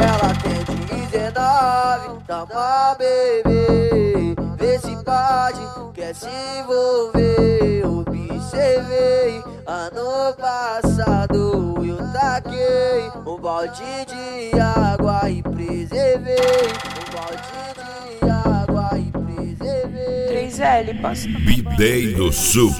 Ela tem 19, toma bebê, vê se pode, quer se envolver. Observei, ano passado eu taquei um balde de água e preservei. Um balde de água e preservei. 3L, passa. Bideiro Sup.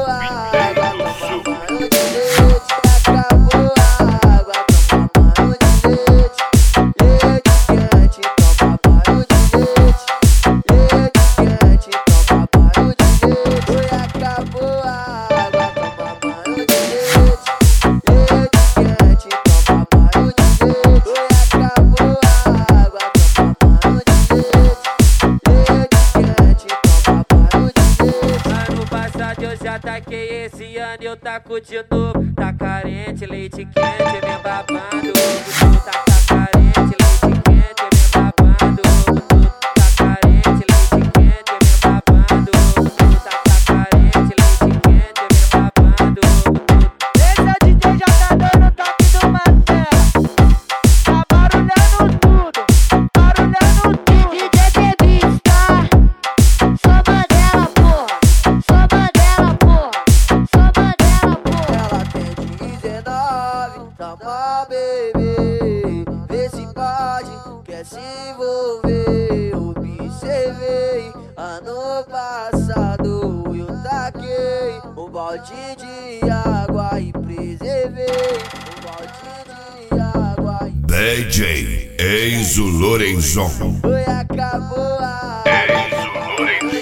Eu já taquei, esse ano eu taco de novo. Tá carente, leite quente, vem babando. Tu tá carente, leite quente, vem babando. Tu tá carente, leite quente, vem babando. Tu tá carente, leite quente, vem babando. Esse DJ já tá dando toque do Martelo. Tá barulhando tudo, barulhando tudo. DJ Bebista, sou Mandela, porra. Sou Mandela, porra. Sou Mandela, porra. Ela tem 19, toma bebê, vê se pode, quer se envolver. Observei, ano passado eu taquei um balde de água e preservei. Um balde de água e DJ Enzo Lorenzon. foi, acabou a água. Enzo Lorenzon.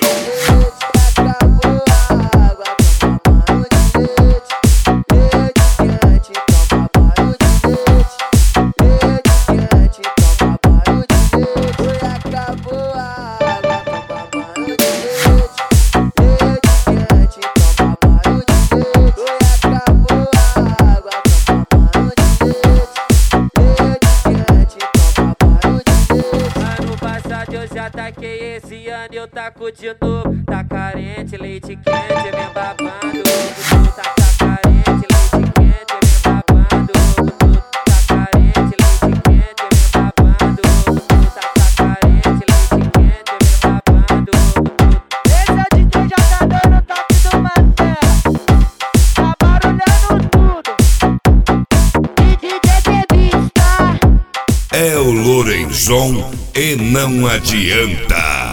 Acabou a água, toma banho de leite. Leite quente, toma banho de leite. Leite quente, toma banho de leite. Foi, acabou a água, toma banho de leite. Leite quente, toma banho de leite. Foi, acabou a água, toma banho de leite. Leite quente, toma banho de leite. Ano passado eu já taquei, esse ano eu taco de novo. Tá carente, leite quente, vem babando. Tu tá carente, leite quente, vem babando. Tu tá carente, leite quente, vem babando. Tu tá carente, leite quente, vem babando. Esse DJ já tá dando toque do Martelo. Tá barulhando tudo. DJ Bebista. É o Lorenzon e não adianta.